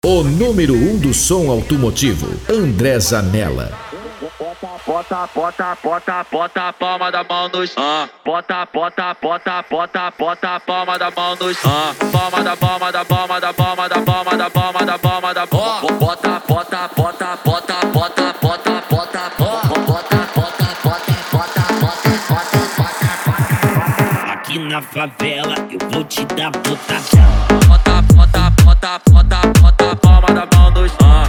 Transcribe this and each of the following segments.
O número 1 do som automotivo, André Zanella. Bota a palma da mão no chão. Bota a palma da mão no chão. Palma da palma da palma da palma da palma da palma da palma da palma. Bota. Aqui na favela eu vou te dar botadão. Bota a palma da mão no chão.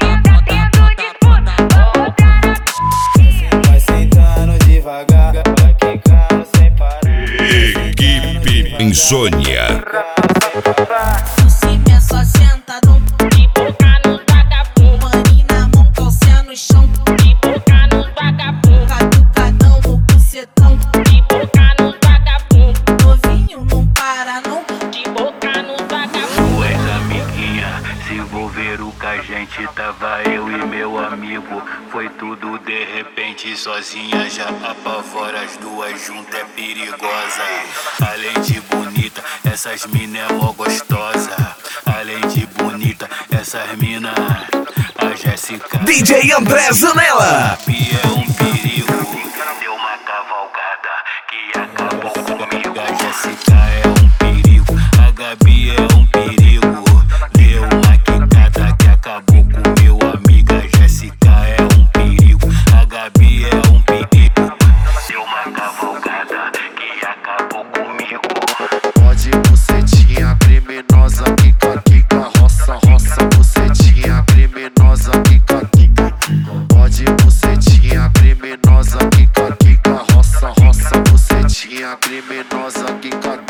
Vai sentando devagar, vai quicando sem parar. Equipe Insônia. Se me só sentadão, de boca no vagabundo. Mani na mão, calcinha no chão, de boca no vagabundo. Caducadão no bucetão, de boca no vagabundo. Novinho não para não, de boca no vagabundo. Tu és amiguinha, se envolveram com a gente. Tava eu e meu amigo, foi tudo de repente. Sozinha já apavora, as duas juntas é perigosa. Além de bonita, essas mina é mó gostosa. Além de bonita, essas mina, a Jéssica DJ André Zanella. Gabi é um perigo. Deu uma cavalgada que acabou comigo. A Jéssica é um perigo, a Gabi é um perigo. Deu uma quicada que acabou com meu amigo. A Jéssica é um perigo, a Gabi é um perigo. Deu uma cavalgada que acabou comigo. Pode bucetinha criminosa, quica, roça, bucetinha criminosa, quica. Pode bucetinha criminosa, quica, roça, bucetinha criminosa, quica.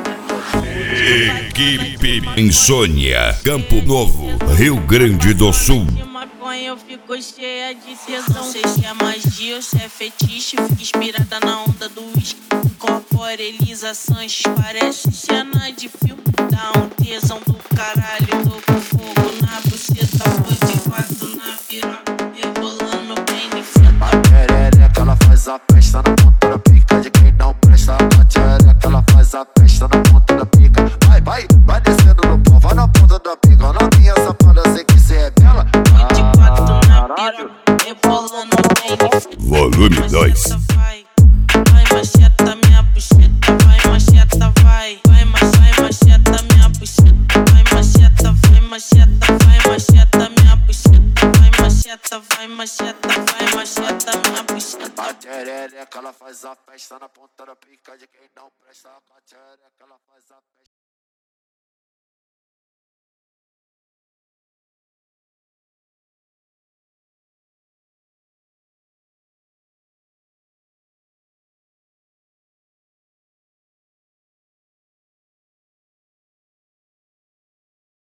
Equipe Insônia, Campo Novo, Rio Grande do Sul. De maconha eu fico cheia de tesão. Sei se é magia ou se é fetiche. Fico inspirada na onda do uísque. Incorpora Elisa Sanches, parece cena de filme. Dá um tesão do caralho. Tô com fogo na buceta, vou de quatro na piroca, rebolando bem de frente. A perereca ela faz a festa na ponta da pica de quem não presta. A perereca ela faz a festa na ponta da pica. Vai descendo no pau, vai na ponta da pica. Na minha safada, sei que cê é bela. Vou de quatro na piroca, rebolando bem de frente. Volume 2. Vai macheta minha buceta, vai macheta, vai macheta minha buceta, vai macheta minha buceta, vai macheta minha buceta. A perereca ela faz a festa na ponta da pica de quem não presta. A perereca ela faz a festa.